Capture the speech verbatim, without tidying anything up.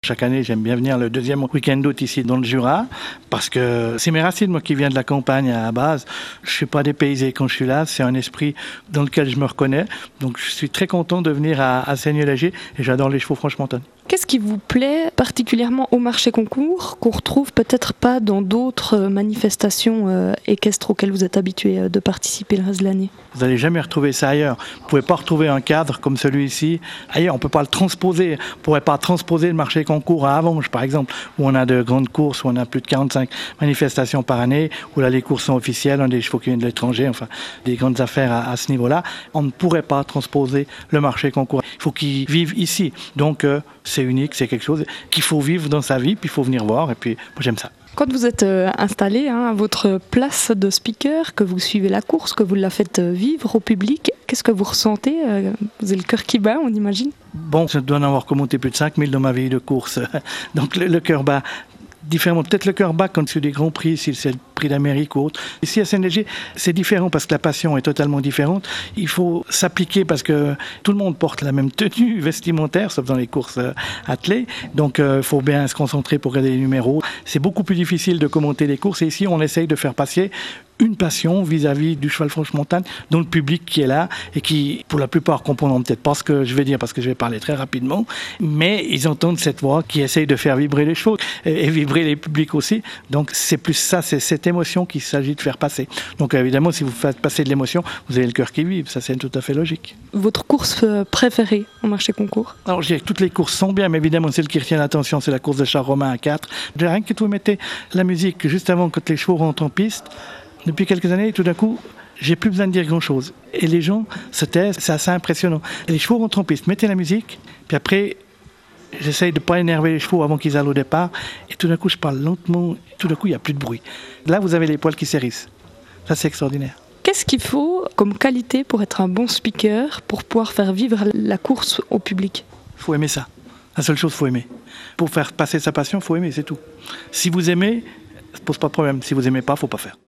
Chaque année, j'aime bien venir le deuxième week-end d'août ici dans le Jura, parce que c'est mes racines, moi qui viens de la campagne à la base. Je ne suis pas dépaysé quand je suis là, c'est un esprit dans lequel je me reconnais. Donc je suis très content de venir à, à Seigneur-Léger et j'adore les chevaux franche-montagne. Qu'est-ce qui vous plaît particulièrement au marché concours, qu'on retrouve peut-être pas dans d'autres manifestations euh, équestres auxquelles vous êtes habitué de participer le reste de l'année? Vous n'allez jamais retrouver ça ailleurs. Vous ne pouvez pas retrouver un cadre comme celui-ci ailleurs. On ne peut pas le transposer. On ne pourrait pas transposer le marché concours à Avange, par exemple, où on a de grandes courses, où on a plus de quarante-cinq manifestations par année, où là les courses sont officielles, on a des chevaux qui viennent de l'étranger, enfin des grandes affaires à, à ce niveau-là. On ne pourrait pas transposer le marché concours. Il faut qu'ils vivent ici. Donc euh, c'est unique, c'est quelque chose qu'il faut vivre dans sa vie, puis il faut venir voir, et puis moi j'aime ça. Quand vous êtes euh, installé hein, à votre place de speaker, que vous suivez la course, que vous la faites vivre au public, qu'est-ce que vous ressentez? Vous avez le cœur qui bat, on imagine? Bon, je dois en avoir commenté plus de cinq mille dans ma vie de course, donc le, le cœur bat. Différemment, peut-être le cœur bat quand c'est des grands prix, si c'est le prix d'Amérique ou autre. Ici à Seigneur-Léger, c'est différent parce que la passion est totalement différente. Il faut s'appliquer parce que tout le monde porte la même tenue vestimentaire, sauf dans les courses attelées. Donc il euh, faut bien se concentrer pour regarder les numéros. C'est beaucoup plus difficile de commenter les courses et ici on essaye de faire passer une passion vis-à-vis du cheval franche-montagne dans le public qui est là et qui, pour la plupart, comprendront peut-être pas ce que je vais dire parce que je vais parler très rapidement, mais ils entendent cette voix qui essaye de faire vibrer les chevaux et, et vibrer les publics aussi. Donc c'est plus ça, c'est cette émotion qu'il s'agit de faire passer. Donc évidemment, si vous faites passer de l'émotion, vous avez le cœur qui vibre, ça c'est tout à fait logique. Votre course préférée au marché concours? Alors je dirais que toutes les courses sont bien, mais évidemment celle qui retient l'attention, c'est la course de Charles Romain à quatre. Rien que vous mettez la musique juste avant quand les chevaux rentrent en piste. Depuis quelques années, tout d'un coup, j'ai plus besoin de dire grand-chose. Et les gens se taisent, c'est assez impressionnant. Et les chevaux rentrent en piste, mettez la musique, puis après, j'essaye de ne pas énerver les chevaux avant qu'ils aillent au départ, et tout d'un coup, je parle lentement, et tout d'un coup, il n'y a plus de bruit. Là, vous avez les poils qui s'hérissent. Ça, c'est extraordinaire. Qu'est-ce qu'il faut comme qualité pour être un bon speaker, pour pouvoir faire vivre la course au public? Il faut aimer ça. La seule chose, il faut aimer. Pour faire passer sa passion, il faut aimer, c'est tout. Si vous aimez, ça ne pose pas de problème. Si vous n'aimez pas, il ne faut pas faire.